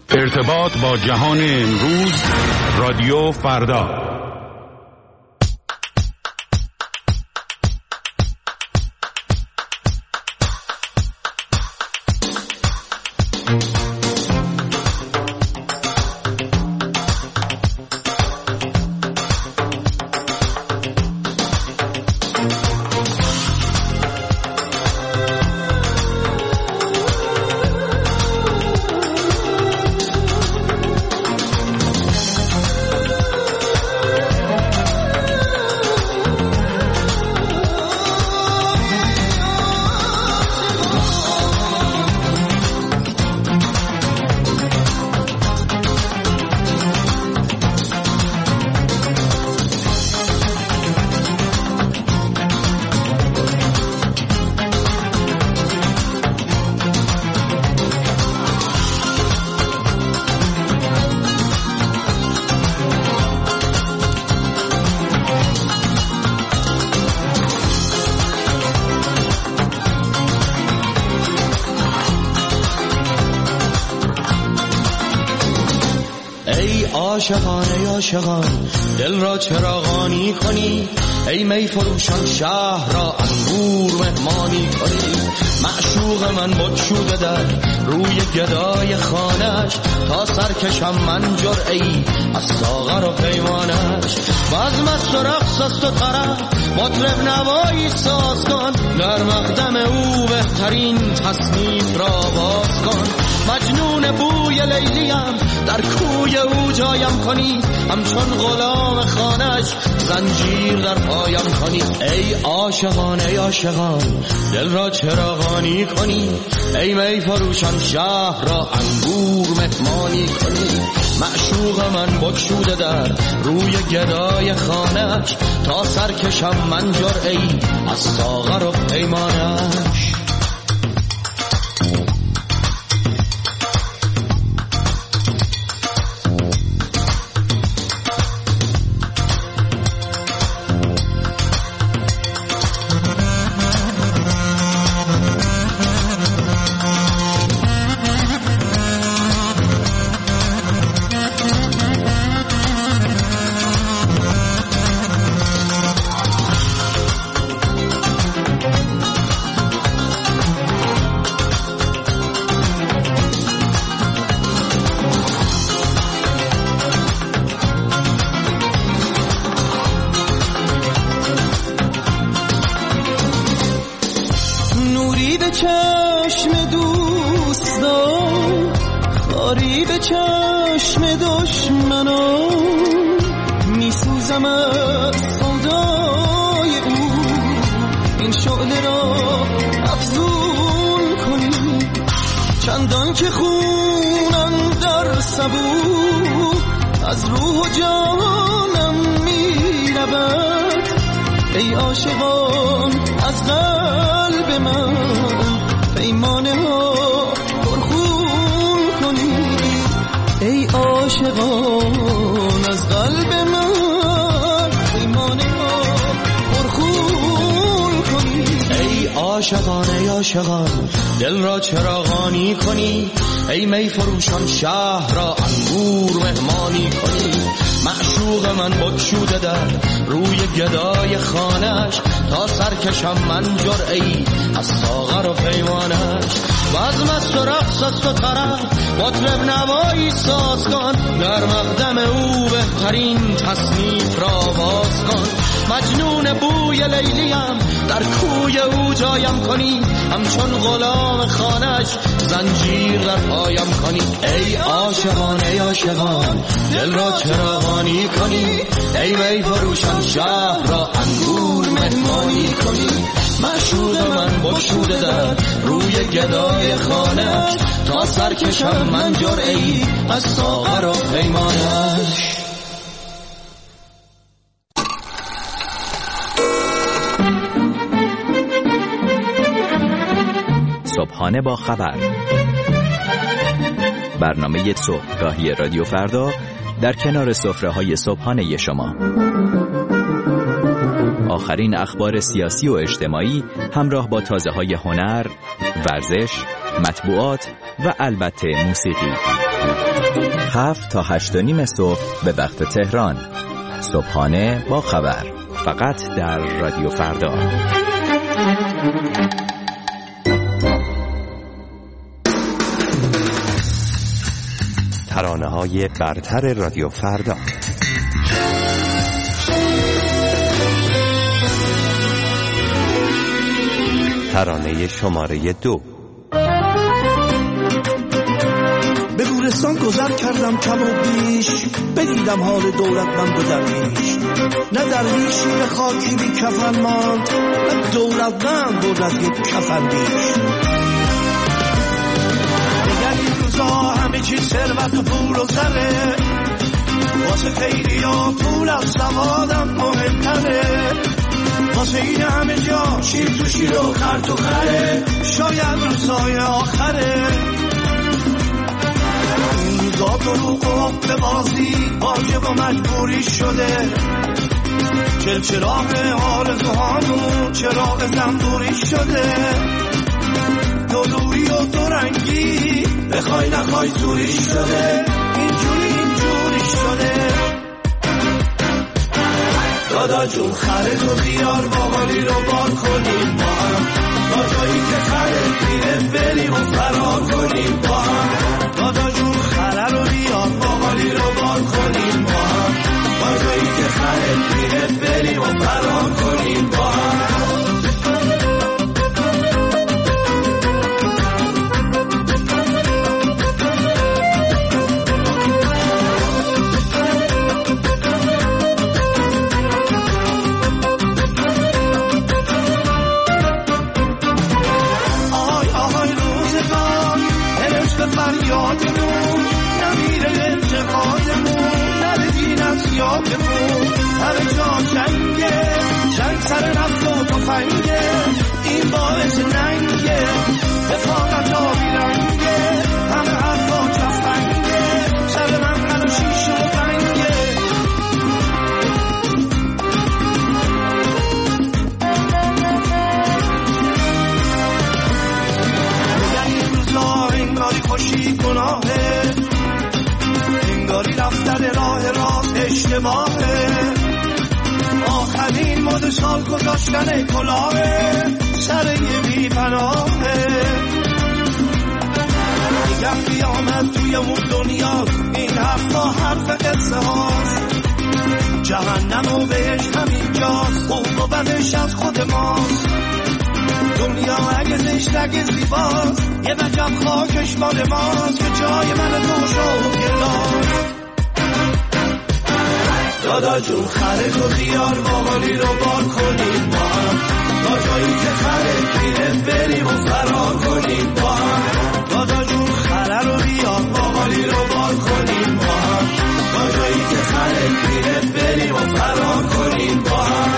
ارتباط با جهان امروز، رادیو فردا. عاشقان دل را چراغانی کنی، ای می فروشان شهر را انگور مهمانی کنی. معشوق من بگشوده در روی گدای خانش، تا سرکشم من جرعه‌ای از ساغر و پیمانش. باز مست و رقص است و طرب مطرب نوایی ساز کن، در مقدم او بهترین تصنیف را باز کن. مجنون بوی لیلیم در کوی او جایم کنی، همچون غلام خانش زنجیر در پایم کنی. ای عاشقان ای عاشقان دل را چراغانی کنی، ای می فروشان شهر را انگور مهمانی کنی. معشوق من بگشوده در روی گدای خانش، تا سرکشم من جرعه‌ای از ساغر و پیمانش. عاشقان دل را چراغانی کنی، ای می فروشان شهر را انگور مهمانی کنی. معشوق من بگشوده در روی گدای خانش، تا سرکشم من جرعه‌ای از ساغر و پیمانش. باز مست و رقص است و طرب مطرب نوایی ساز کن، در مقدم او بهترین تصنیف را باز کن. مجنون بوی لیلیم در کوی او جایم کنی، همچون غلام خانش زنجیر در پایم کنی. ای عاشقان ای عاشقان دل را چراغانی کنی، ای می فروشان شهر را انگور مهمانی کنی. معشوق من بگشوده در روی گدای خانش، تا سرکشم من جرعه‌ای از ساغر و پیمانش. صبحانه با خبر، برنامه صبحگاهی رادیو فردا در کنار سفره‌های صبحانه شما. آخرین اخبار سیاسی و اجتماعی همراه با تازه‌های هنر، ورزش، مطبوعات و البته موسیقی. 7 تا 8 و نیم صبح به وقت تهران. صبحانه با خبر، فقط در رادیو فردا. ترانه‌های برتر رادیو فردا. ترانه شماره 2. به گورستان گذر کردم کم و بیش، بدیدم حال دولتمند و درویش. نه درویشی به خاکی بی کفن ماند، نه دولتمند بود از یک کفن بیش. دیگر این روزا همه چیز ثروت و پول و زره، واسه خیلی ها پول از سوادم مهمتره. واسه این همه جا شیر تو شیر و خر تو خره، شاید روزای آخره. این روزا دروغ و حق بازی واجب و مجبوری شده. چراغ آرزوهامون چراغ زنبوری شده. دلوری و دورنگی بخوای نخوای زوری شده. اینجوری شده. دادا جون خره تو بیار باقالی رو بار کنیم با هم، با جایی که خره میره بریم و فرار کنیم با هم. دادا جون خره رو بیار باقالی رو بار کنیم با هم، با جایی که خره میره بریم و فرار کنیم با هم. فریادمون نمیره انتقادمون، نره دین از یادمون. همه جا جنگه، جنگ سر نفت و تفنگه، این باعث ننگه، رفاقت آبی رنگه. همه حرفا جفنگه، سر من و شیش و بنگه. انگاری خوشی گناهه، انگاری رفتن راه راست اشتباهه. آخرین مد سال گذاشتن کلاهه، سر یه بی پناهه. میگم قیامت توی اون دنیا، این حرفا حرف قصه هاست. جهنم و بهش همینجاست، خوب و بدش از خود ماست. دنیا اگه زشت اگه زیباست، یه وجب خاکش مال ماست که جای من تو شو گلاست. دادا جون خره تو بیار باقالی رو بار کنیم با هم، با جایی که خره میره بریم و فرار کنیم با هم. دادا جون خره رو بیار باقالی رو بار کنیم با هم، با جایی که خره میره بریم و فرار کنیم با هم.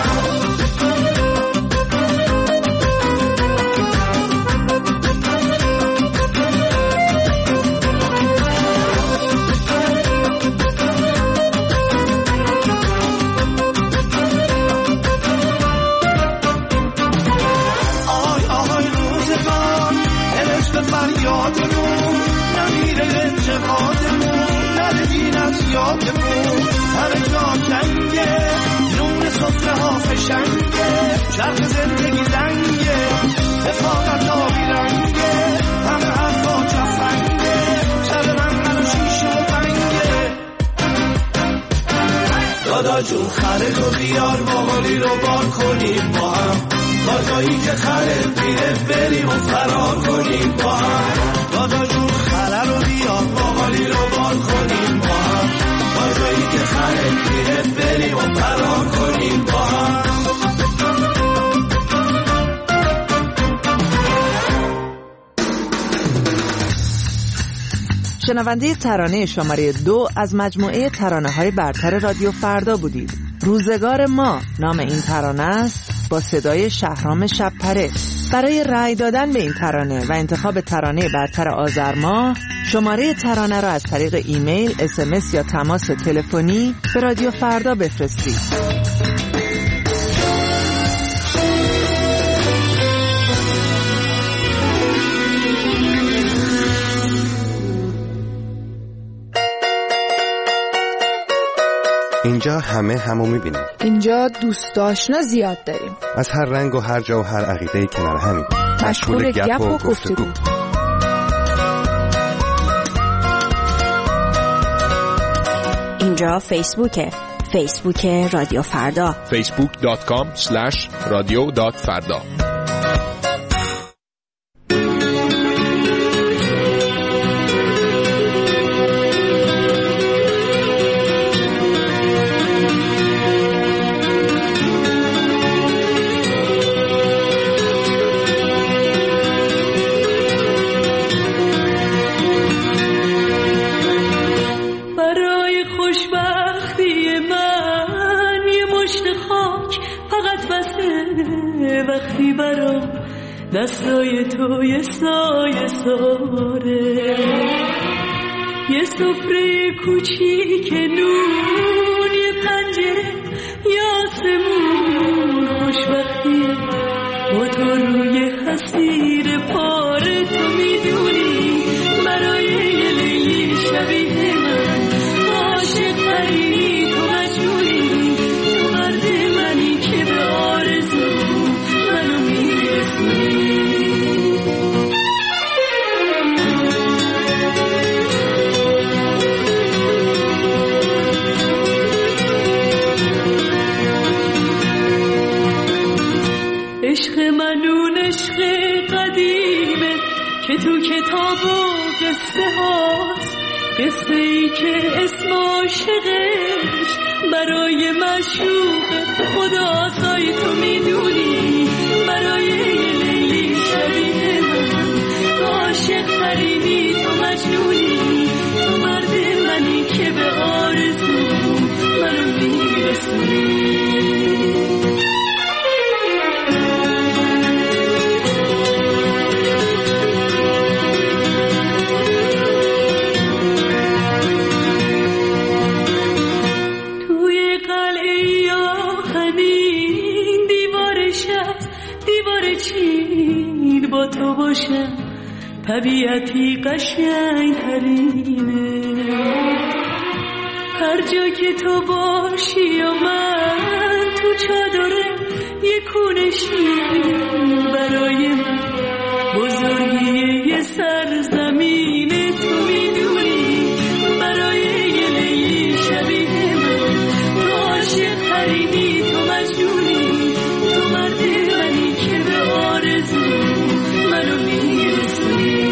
فریادمون نمیره انتقادمون، نره دین از یادمون. همه جا جنگه، نون سفره ها فشنگه، چرخ زندگی زنگه، رفاقت آبی رنگه. همه حرفا جفنگه، سر من و شیش و بنگه. دادا جون خره تو بیار باقالی رو بار کنیم با هم، با جایی که خره میره بریم و فرار کنیم با هم. دادا جون خره رو بیار باقالی رو بار کنیم با هم، با جایی که خره میره بریم و فرار کنیم با هم. شنونده ترانه شماره 2 از مجموعه ترانه‌های برتر رادیو فردا بودید. روزگار ما نام این ترانه است، با صدای شهرام شب‌پره. برای رأی دادن به این ترانه و انتخاب ترانه برتر آذر ماه، شماره ترانه را از طریق ایمیل، SMS یا تماس تلفنی به رادیو فردا بفرستید. اینجا همه همو میبینیم. اینجا دوست آشنا زیاد داریم. از هر رنگ و هر جا و هر عقیده‌ای کنار همین. مشغول گپ و گفتگو. اینجا فیسبوک رادیو فردا. facebook.com/radio.farda. دستای تو یه سایه ساره، یه سفره کوچیک نون، یه پنجره یه آسمون، خوشبختی با تو روی حسیر پاره. تو میدونی برای یه لیلی شبیه من عاشق تری، تو مجنونی، تو مرد منی که به آرزو منو میرسونی. عشق منون عشق قدیمه که تو کتاب و قصه هاست، قصه ای که اسم عاشقش برای معشوق خداست. آی تو میدونی برای یه لیلی شبیه من تو عاشق ترینی، تو مجنونی، تو مرد منی که به آرزو منو میرسونی. با تو باشم طبیعتی قشنگ ترینه، هر جا که تو باشی و من تو چادره یه کونه شیرین، برای من بزرگی یه سرزمینه. تو میدونی برای یه لیلی شبیه من تو عاشق ترینی، تو مجنونی، تو مرد منی که به آرزو منو میرسونی.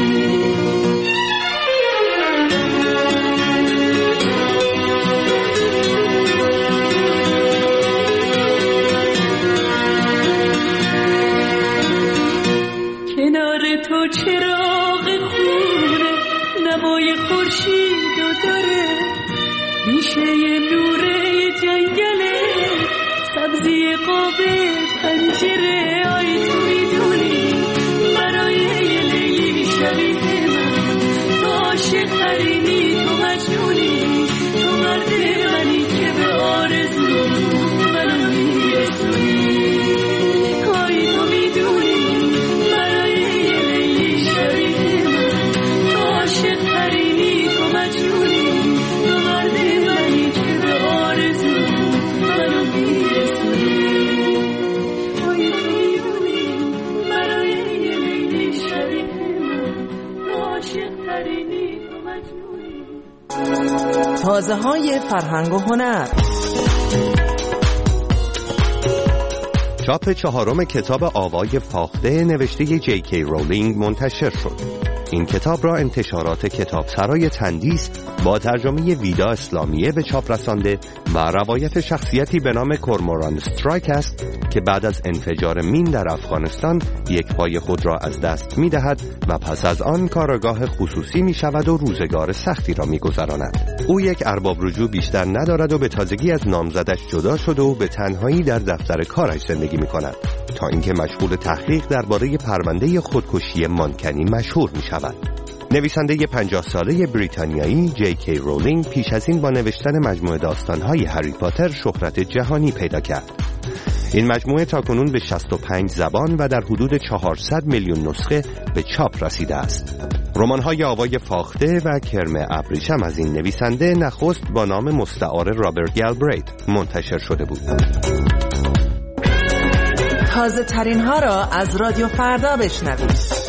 کنار تو چراغ خونه نمای خورشید و داره، میشه یه نوره جنگله سبزی قاب پنجره. آی تو میدونی برای یه لیلی شبیه من تو عاشق ترینی، تو مجنونی، تو مرد منی که به آرزو منو میرسونی. آی تو میدونی برای یه لیلی شبیه من تو عاشق ترینی، تو مجنونی، تو مرد منی که به آرزو منو میرسونی. تازه های فرهنگ و هنر. چاپ 4 کتاب آوای فاخته نوشته جی کی رولینگ منتشر شد. این کتاب را انتشارات کتابسرای تندیس با ترجمه ویدا اسلامیه به چاپ رسانده و روایت شخصیتی به نام کورموران استرایک است که بعد از انفجار مین در افغانستان یک پای خود را از دست می دهد و پس از آن کارآگاه خصوصی می شود و روزگار سختی را می گذراند. او یک ارباب رجوع بیشتر ندارد و به تازگی از نامزدش جدا شده و به تنهایی در دفتر کارش زندگی می کند تا اینکه مشغول تحقیق درباره پرونده خودکشی مانکنی مشهور می شود. نویسنده 50 ساله بریتانیایی جی کی رولینگ پیش از این با نوشتن مجموعه داستان‌های هری پاتر شهرت جهانی پیدا کرد. این مجموعه تاکنون به 65 زبان و در حدود 400 میلیون نسخه به چاپ رسیده است. رمان‌های آوای فاخته و کرم ابریشم از این نویسنده نخست با نام مستعار رابرت گالبریت منتشر شده بود. تازه ترین ها را از رادیو فردا بشنوید.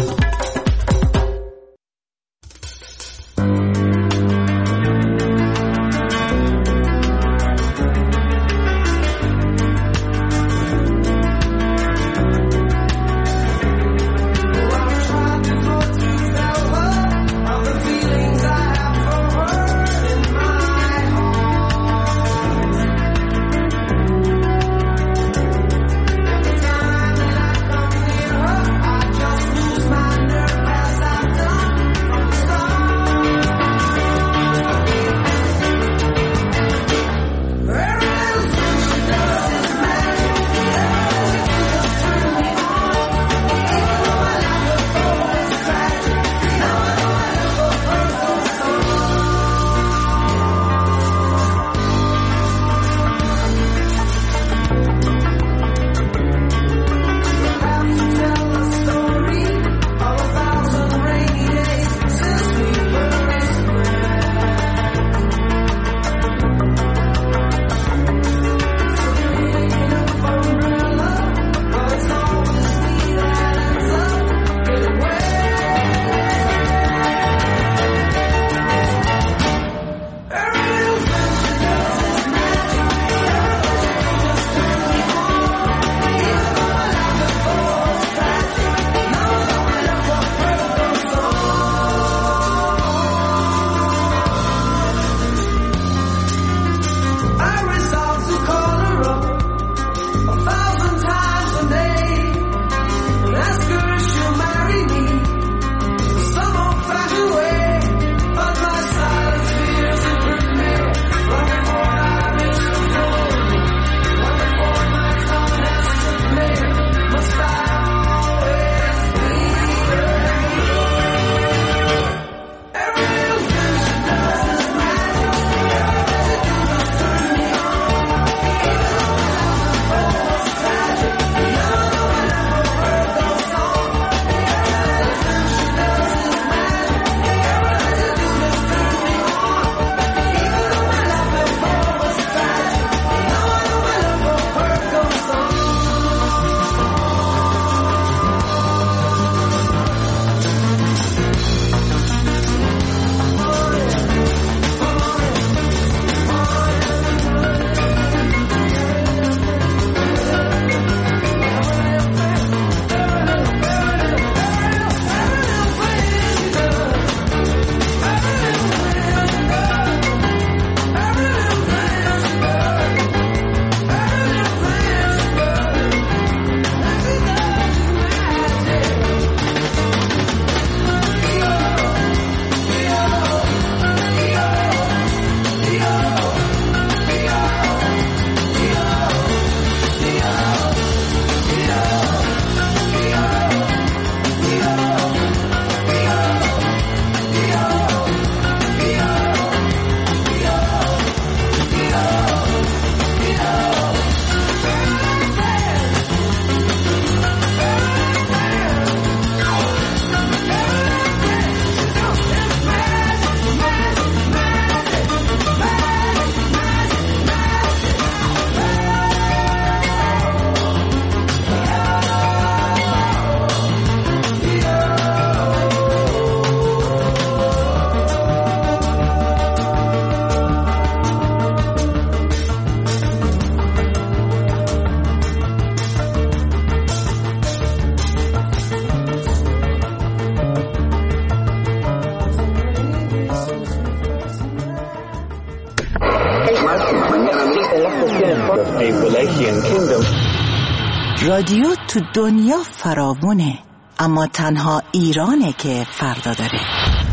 رادیو تو دنیا فراوونه، اما تنها ایرانه که فردا داره.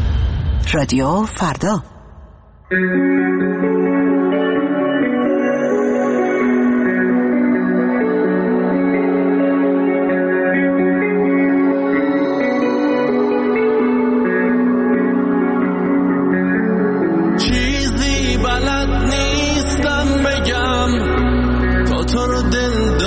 رادیو فردا. چیزی بلد نیستم بگم تا تو رو دل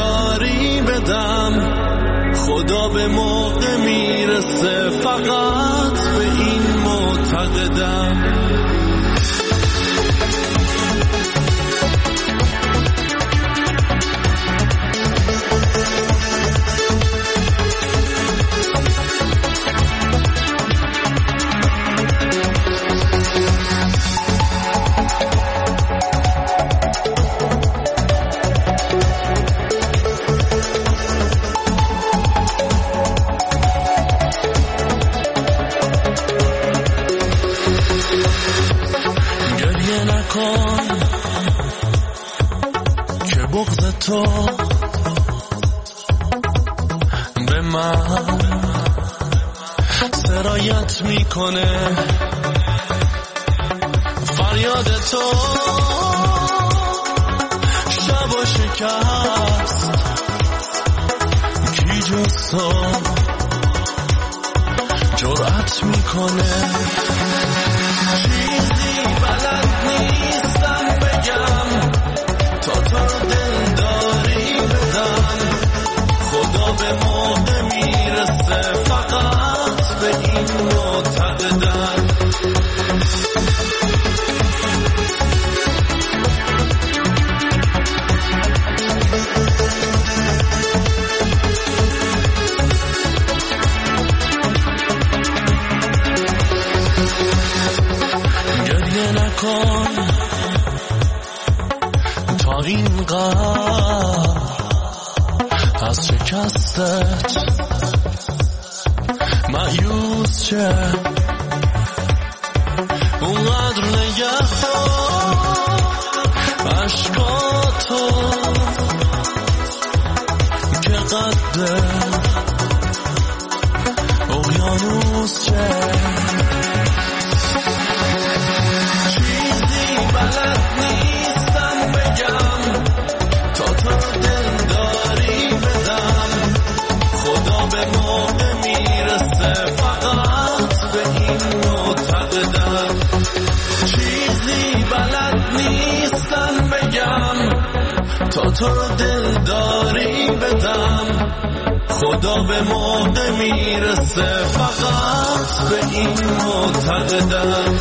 بدم خدا به موقع میرسه فقط به این معتقدم که بغض تو به من سرایت میکنه فریاد تو شب و شکست کی جز تو جرأت میکنه چیزی بلد نیستم بگم تا تو رو دل داری بدم خدا به موقع میرسه فقط به این معتقدم گریه نکن تا اینقدر از شکستت مایوس چه اونقدر نگه عشقاتو که قد اقیانوس چه چیزی بلد نیستم بگم تا تو دل داری بدم خدا به موقع میرسه فقط به این معتقدم چیزی بلد نیستم بگم تا تو رو دل داری بدم خدا به موقع میرسه فقط به این معتقدم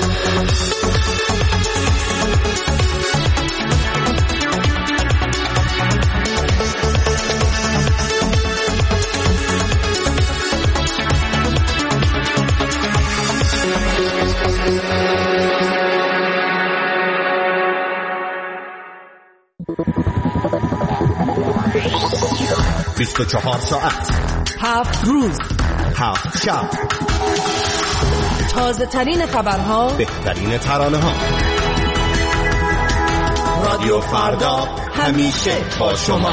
بیست و 24 ساعت 7 روز 7 شب تازه ترین خبرها بهترین ترانه ها رادیو فردا همیشه با شما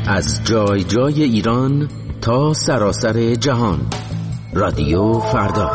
از جای جای ایران تا سراسر جهان. رادیو فردا.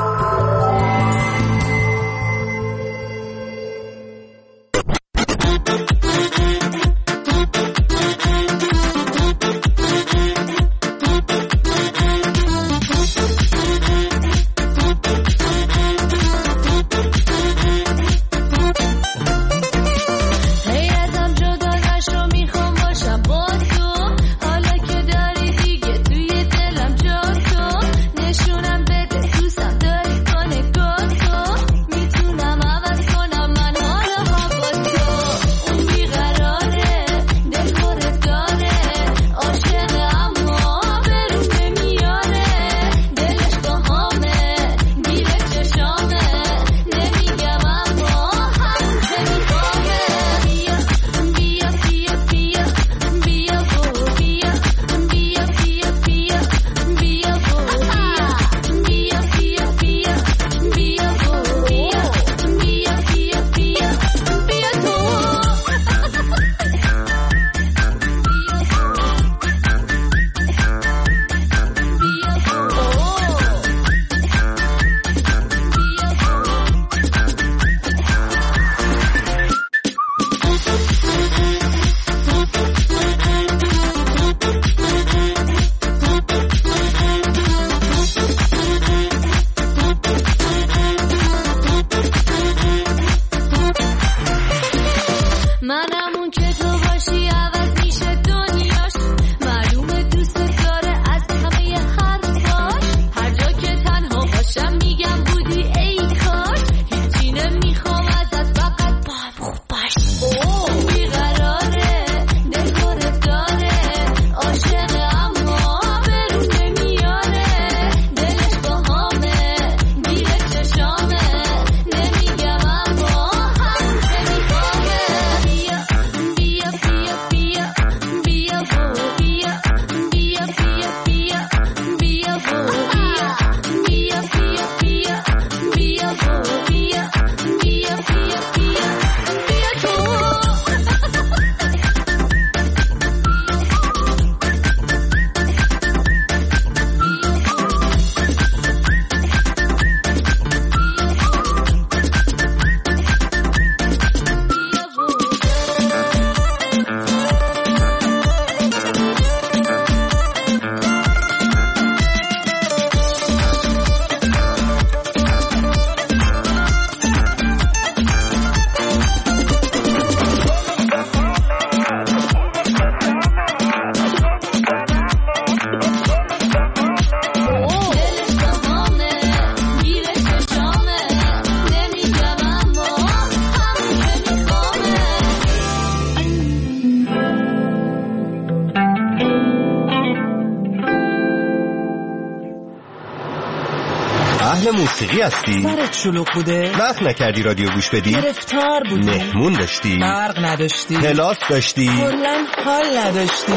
موسیقی هستی؟ سرت شلوغ بوده؟ وقت نکردی رادیو گوش بدی؟ گرفتار بودی؟ مهمون داشتی؟ برق نداشتی؟ کلاس داشتی؟ کلاً حال نداشتی؟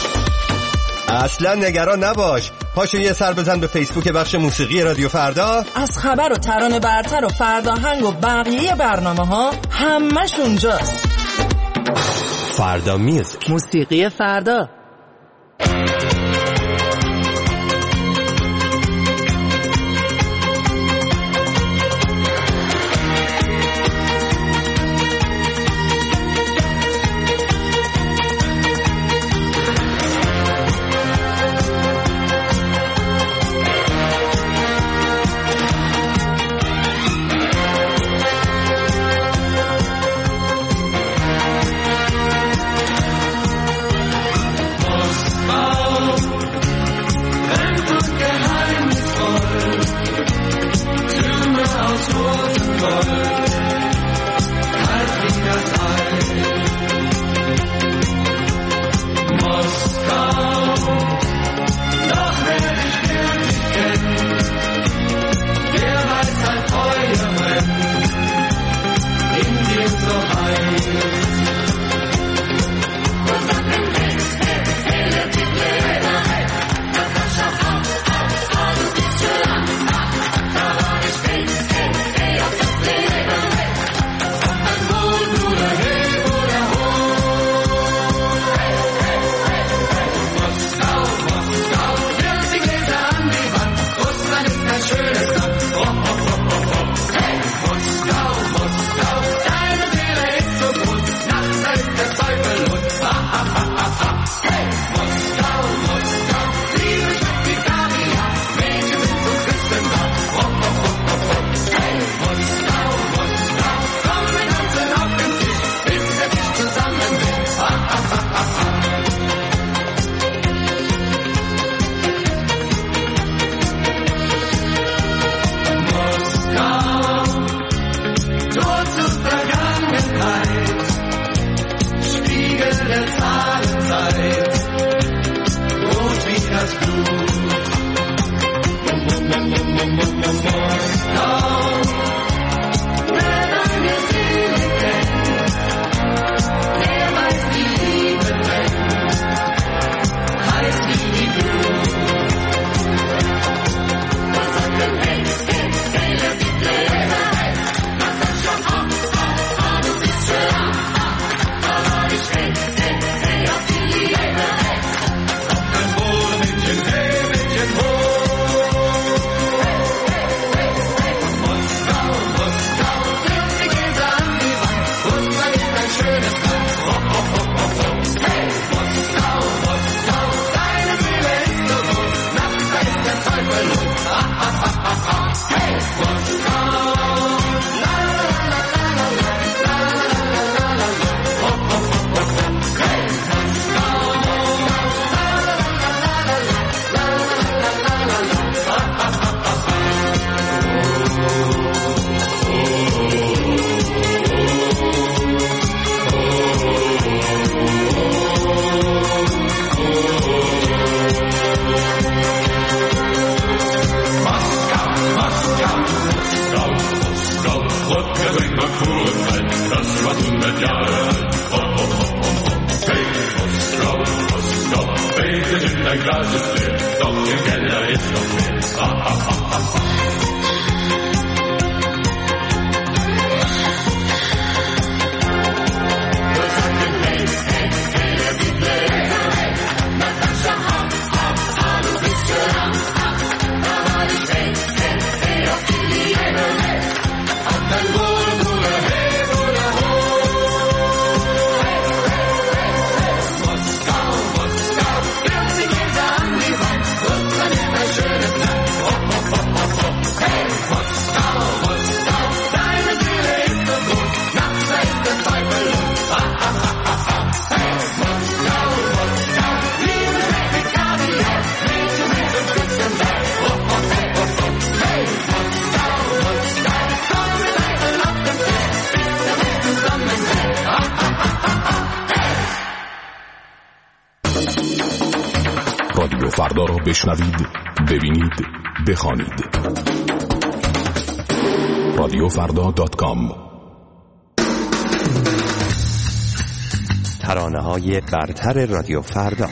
اصلا نگران نباش، پاشو یه سر بزن به فیسبوک بخش موسیقی رادیو فردا. از خبر و ترانه برتر و فرداهنگ و بقیه برنامه ها همش اونجاست. فردا میوزیک، موسیقی فردا. Käse in dein Glas ist leer, doch im Keller ist noch mehr. رادیو فردا را بشنوید، ببینید، بخوانید. radiofrda.com. ترانه‌های برتر رادیو فردا.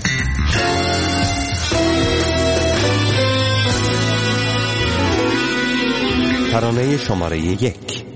ترانه شماره 1.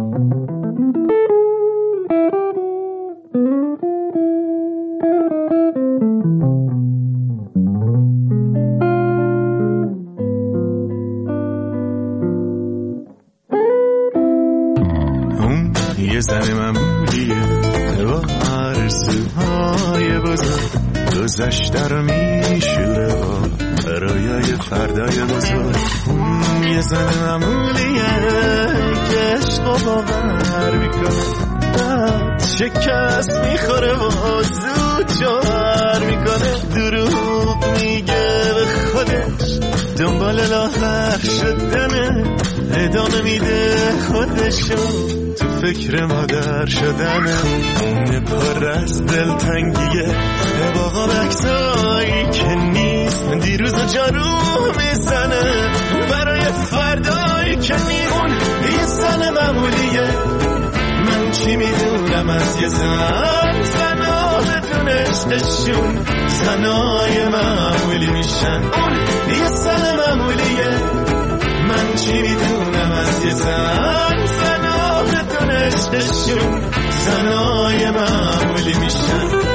یه زن معمولیه با آرزوهای بزرگ، گذشته رو میشوره با رویای فردای بزرگ. یه زن معمولیه که عشق و باور میکنه، بعد شکست میخوره و زود جوهر میکنه. دروغ میگه به خودش، دنبال لاغر شدنه، ادامه میده خودشو تو فکر مادر شدنه. اون پر از دلتنگیه باقا بکسایی که نیست، دیروز و جارو میزنه برای فردایی که نیست. اون یه زن معمولیه، من چی میدونم از یه زن. زنا بدون عشقشون زنای معمولی میشن. اون یه زن معمولیه، من چی میدونم از یه زن. زنا بدون عشقشون زنای معمولی میشن.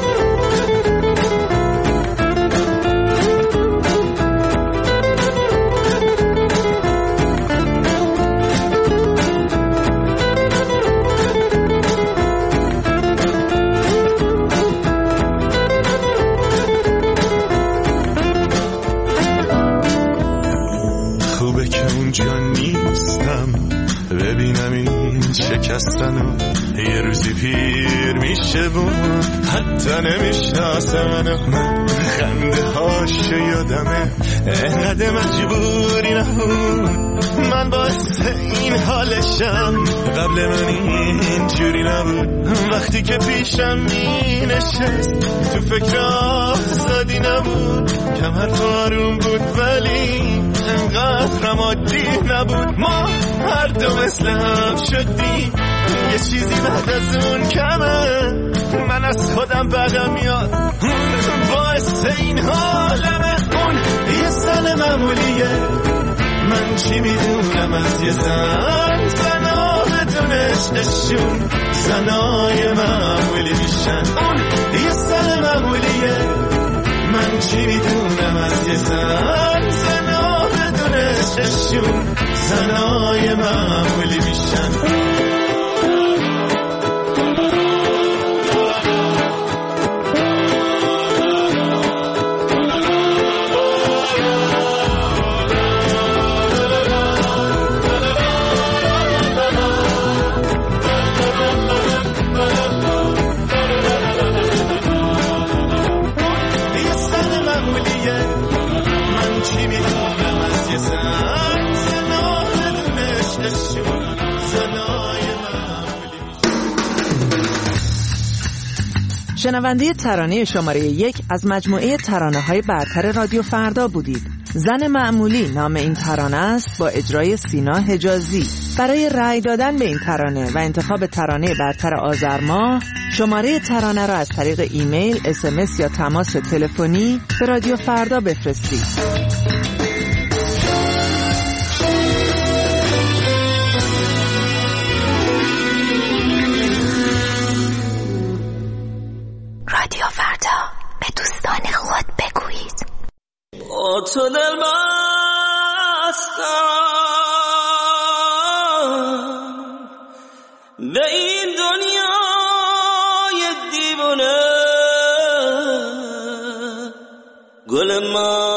خوبه که اونجا نیستم ببینم این شکستنو، یه روزی پیر میشه و حتی نمیشناسم. من خنده هاشو یادمه، انقدر مجبوری نبود، من باعث این حالشم. قبل من اینجوری نبود، وقتی که پیشم می نشست تو فکر آزادی نبود. کمر آروم بود ولی انقدر عادی نبود. ما هر دو مثل هم شدیم، یه چیزی بعد از اون کمه. من از خودم بدم میاد، باعث این حالمه. اون یه زن معمولیه، من چی میدونم از یه زن. زنا بدون عشقشون زنای معمولی میشن. اون یه زن معمولیه، من چی میدونم از یه زن. زنا بدون عشقشون زنای معمولی میشن. شنونده ترانه شماره 1 از مجموعه ترانه‌های برتر رادیو فردا بودید. زن معمولی نام این ترانه است با اجرای سینا حجازی. برای رأی دادن به این ترانه و انتخاب ترانه برتر آذر ماه شماره ترانه را از طریق ایمیل، SMS یا تماس تلفنی به رادیو فردا بفرستید. رادیو فردا، به دوستان خود بگویید. با تو دل بستم به این دنیای دیوانه، گل من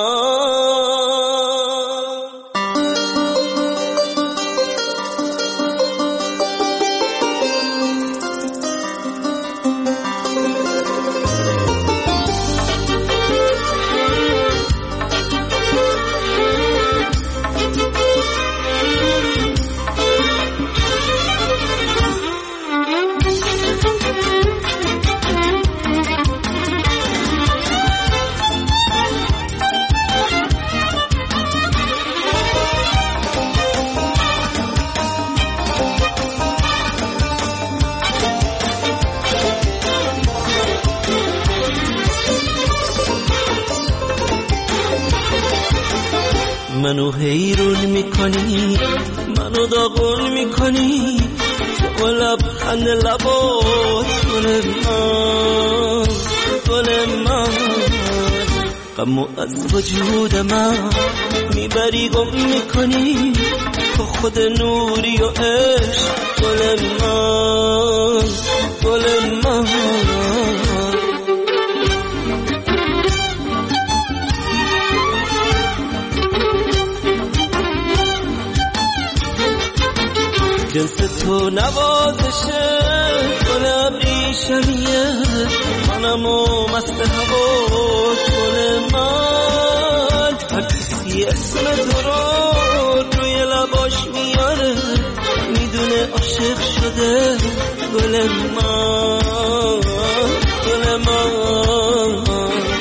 منو حیرون میکنی، منو داغون میکنی، تو لبخند لبات گل من، گل من، غمو از وجود من میبری گم میکنی، تو خود نوری و عشق گل من، گل من. جنس تو نوازشه، گل ابریشمیه، منمو مست هوا گل من. هر کسی اسم تو رو روی لباش میاره، میدونه عاشق شده گل من، گل من.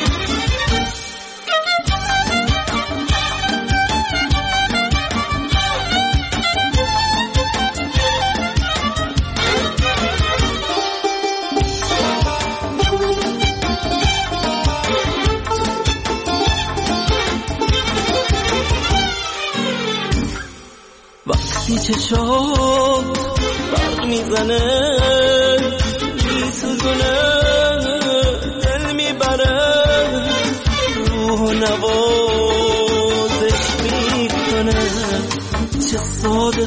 چشات برق میزنه، میسوزونه، دل میبره، روح و نوازش میکنه، چه ساده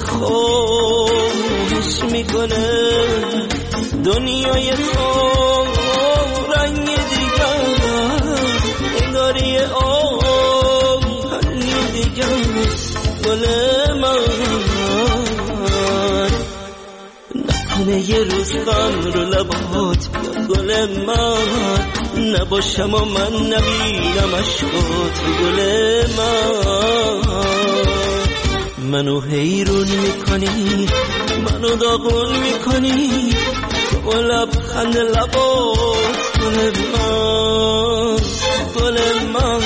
خوش میکنه. دنیای تو رنگ دیگر، انگاری آهنگ دیگر گل من. نکنه یه روز غم رو لبات بیاد گل من، نباشم و من نبینم عشقات گل من. منو حیرون میکنی، منو داغون میکنی، تو لبخند لبات گل من، گل من.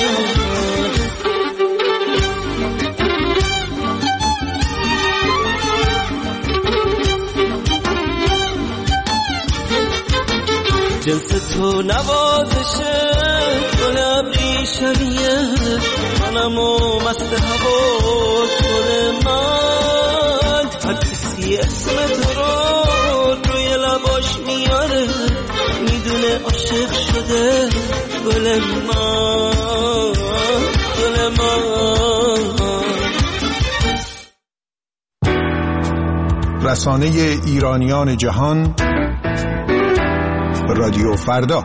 جنس تو نوازشه، گل ابریشمیه، منمو مست هوا گل من. هر کسی اسم تو رو روی لباش میاره، میدونه عاشق شده گل من، گل من. رسانه ایرانیان جهان، رادیو فردا.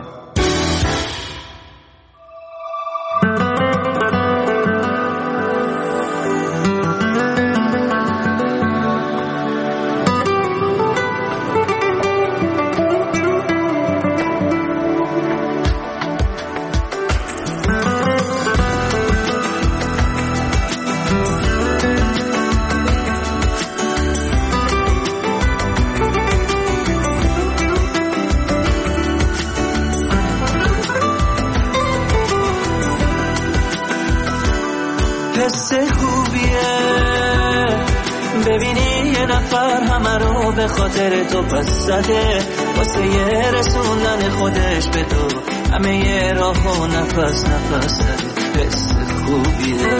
حس خوبیه ببینی یه نفر همه رو به خاطر تو پس زده، واسه یه رسوندن خودش به تو همه یه راه و نفس نفس زده. حس خوبیه،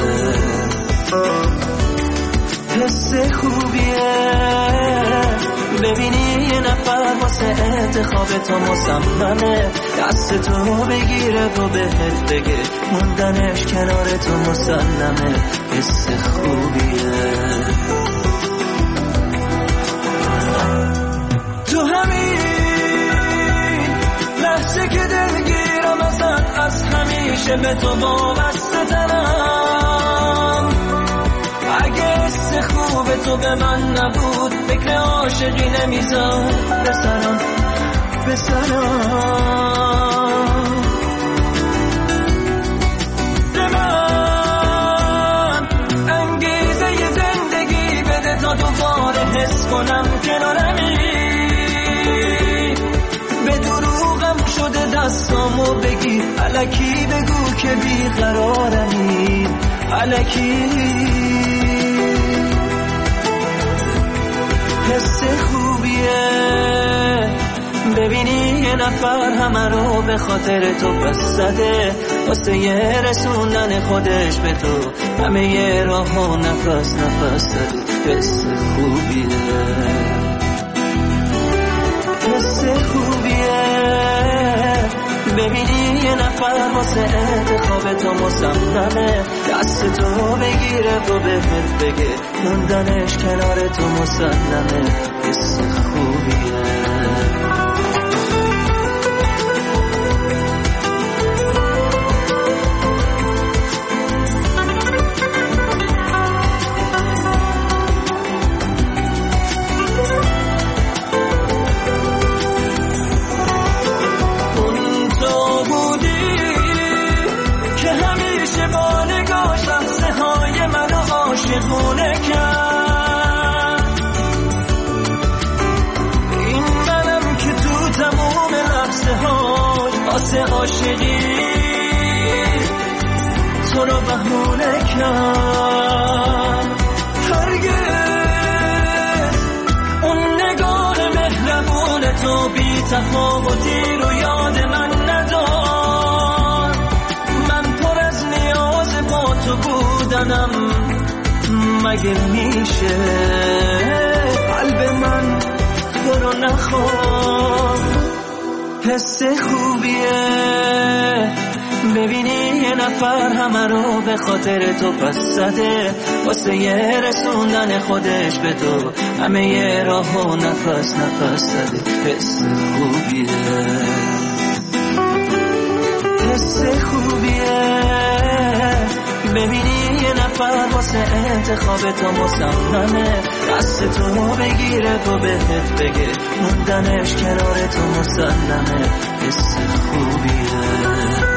حس خوبیه ببینی یه نفر واسه انتخاب تو مصممه، دست تو بگیره و بهت بگه موندنش کنار تو مسلمه. حس خوبیه تو همین لحظه که دلگیرم ازت، از همیشه به تو وابسته ترم. اگه حس خوب تو به من نبود فکر عاشقی نمیزد بسرم. به من انگیزه ی زندگی بده تا دوباره حس کنم کنارمی. به دروغم شده دستامو بگی، الکی بگو که بیقرارمی، الکی. حس خوبیه ببینی یه نفر همه رو به خاطر تو پس زده، واسه یه رسوندن خودش به تو همه یه راه و نفس نفس زده. حس خوبیه، حس خوبیه ببینی یه نفر واسه انتخاب تو مصممه، دست تو بگیره و بهت بگه موندنش کنار تو مسلمه. حس خوبیه. این منم که تو تموم لحظه هاش واسه عاشقی تو رو بهونه کرد. هرگز اون نگاه مهربون تو بی تفاوتی رو یاد من ندار. من پر از نیاز با تو بودنم، مگه میشه قلب من تو رو نخواد. حس خوبیه ببینی یه نفر همه رو به خاطر تو پس زده، واسه یه رسوندن خودش به تو همه یه راه و نفس نفس زده. حس خوبیه، حس خوبیه ببینی یه نفر واسه انتخاب تو مصممه، دست تو بگیره و بهت بگه موندنش کنار تو مسلمه. حس خوبیه.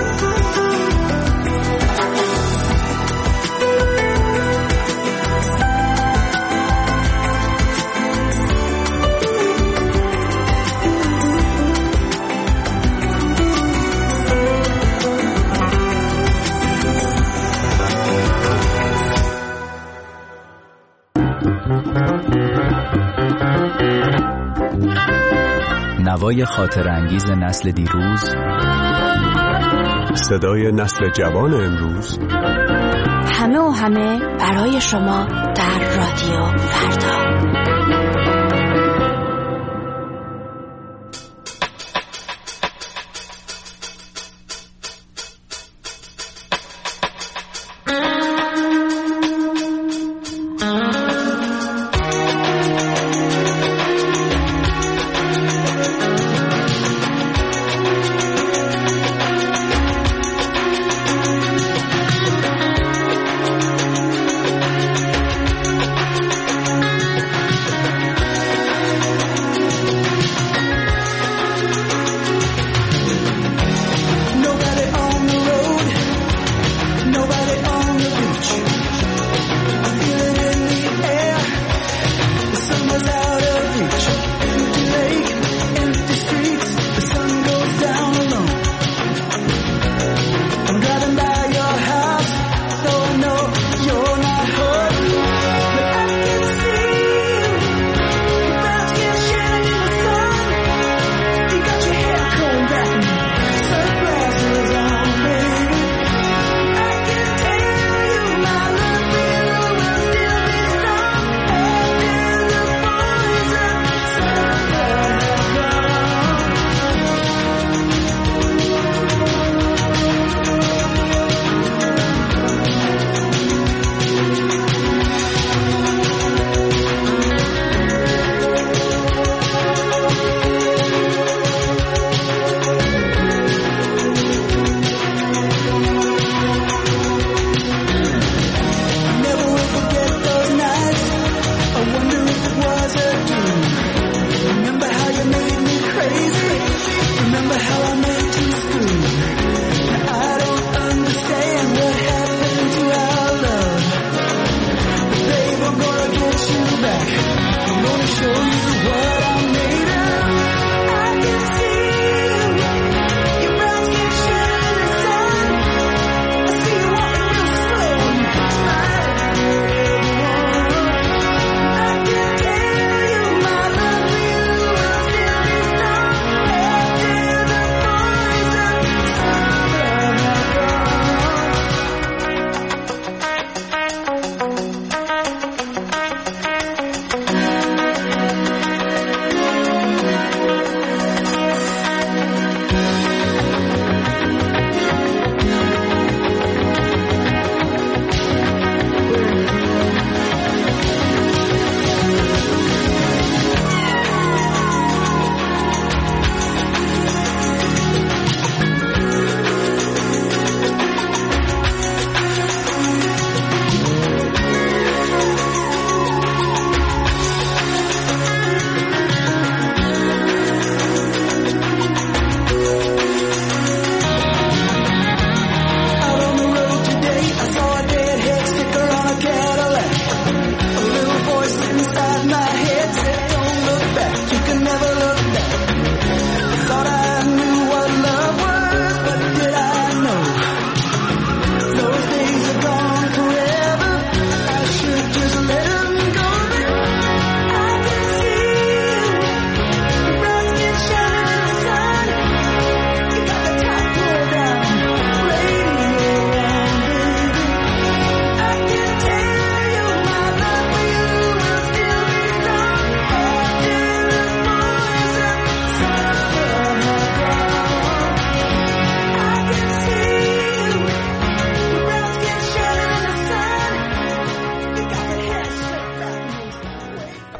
نوای خاطر انگیز نسل دیروز، صدای نسل جوان امروز، همه و همه برای شما در رادیو فردا.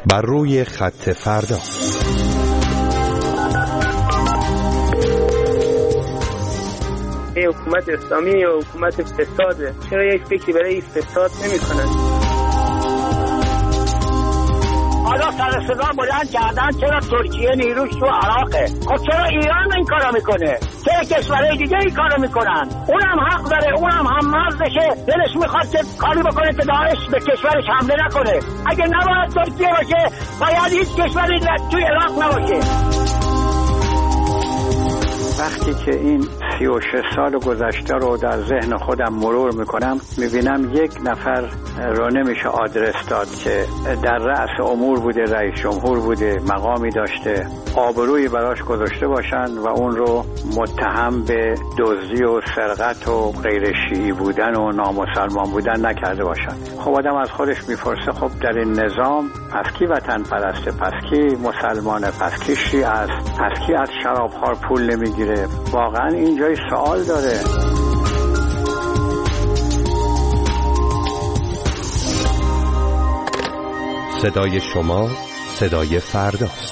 بر روی خط فردا. حکومت اسلامی یا حکومت فساده، چرا یک فکری برای این فساد نمی کنن؟ حالا سر صدا بلند کردن چرا ترکیه نیروش تو عراقه؟ خب چرا ایران این کارو میکنه؟ چرا کشورهای دیگه این کارو میکنن؟ اونم حق داره، اونم هم مرزشه، دلش میخواد که کاری بکنه که داعش به کشورش حمله نکنه. اگه نباید ترکیه باشه باید هیچ کشوری توی عراق نباشه. وقتی که این 36 سال گذشته رو در ذهن خودم مرور میکنم میبینم یک نفر رو نمیشه آدرس داد که در رأس امور بوده، رئیس جمهور بوده، مقامی داشته، آبرویی براش گذاشته باشن و اون رو متهم به دزدی و سرقت و غیر شیعی بودن و نامسلمان بودن نکرده باشن. خب آدم از خودش میپرسه خب در این نظام پس کی وطن پرسته، پس کی مسلمانه، پس کی شیعه است، پس کی از شرابخوار پول نمیگیره؟ واقعا این جای سوال داره. صدای شما صدای فرداست.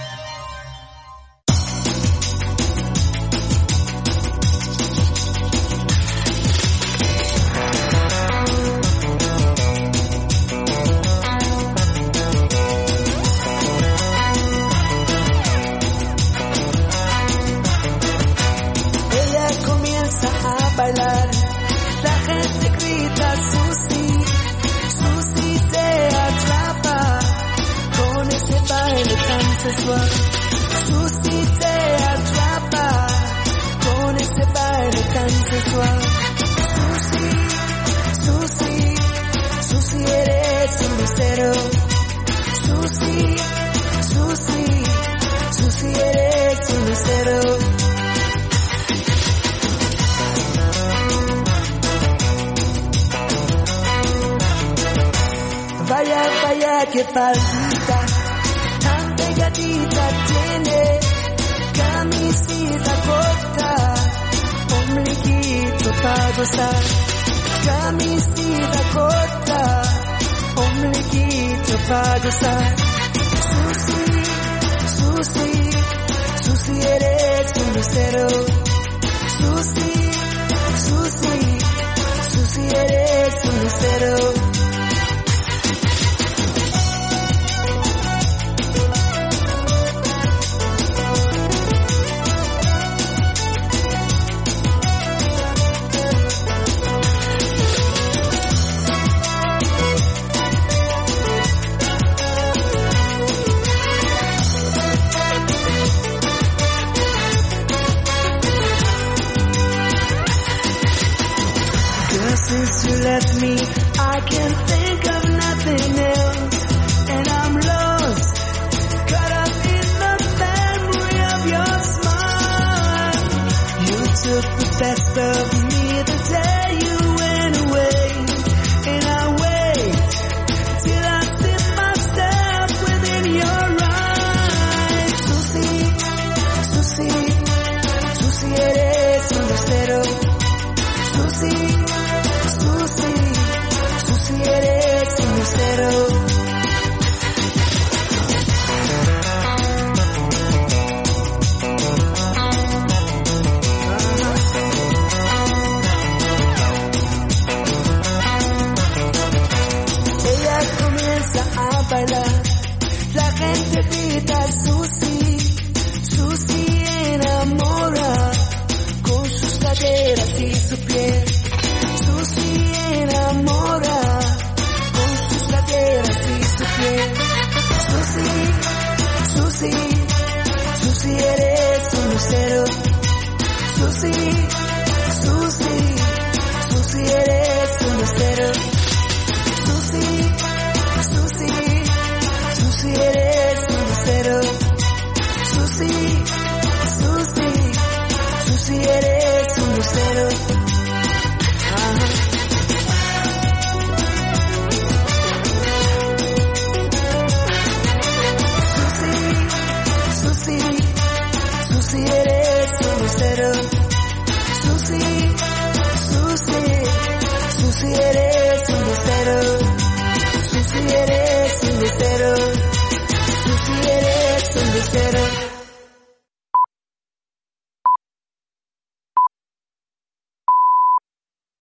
Que palpita, tan pegadita tiene, camisita corta, ombliguito para gozar, camisita corta, ombliguito para gozar. Susi, Susi, Susi eres un lucero. Susi, Susi, Susi eres un lucero. Since you left me, I can't think of nothing else, and I'm lost, caught up in the memory of your smile. You took the best of me the day you went away, and I wait till I see myself within your eyes. Susie, Susie, Susie eres un lucero. Susie, Susi eres un lucero. Ella comienza a bailar, la gente grita Susi, Susi enamora con sus caderas y su piel. Susi enamora con sus caderas y su piel. Susi, Susi, Susi eres un lucero. Susi, Susi, Susi eres un lucero. Susi, Susi, Susi eres un lucero. Susi, Susi, Susi eres un lucero. Susi eres un lucero. Susi, Susi, Susi eres